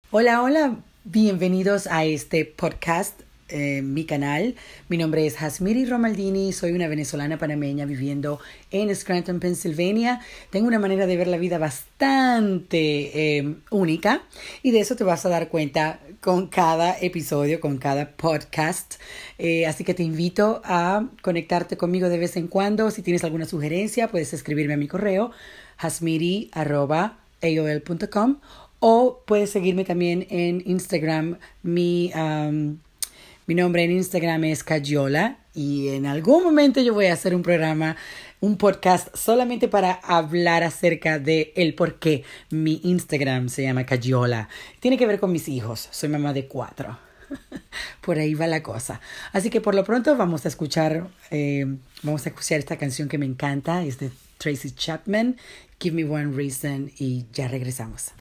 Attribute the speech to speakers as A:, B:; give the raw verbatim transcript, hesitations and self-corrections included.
A: Hola, hola, bienvenidos a este podcast, eh, mi canal. Mi nombre es Hasmiri Romaldini, soy una venezolana panameña viviendo en Scranton, Pennsylvania. Tengo una manera de ver la vida bastante eh, única y de eso te vas a dar cuenta con cada episodio, con cada podcast. Eh, así que te invito a conectarte conmigo de vez en cuando. Si tienes alguna sugerencia, puedes escribirme a mi correo hasmiri arroba a o l punto com. O puedes seguirme también en Instagram. Mi, um, mi nombre en Instagram es Cayola. Y en algún momento yo voy a hacer un programa, un podcast solamente para hablar acerca de el por qué mi Instagram se llama Cayola. Tiene que ver con mis hijos. Soy mamá de cuatro. Por ahí va la cosa. Así que por lo pronto vamos a escuchar, eh, vamos a escuchar esta canción que me encanta. Es de Tracy Chapman, Give Me One Reason. Y ya regresamos.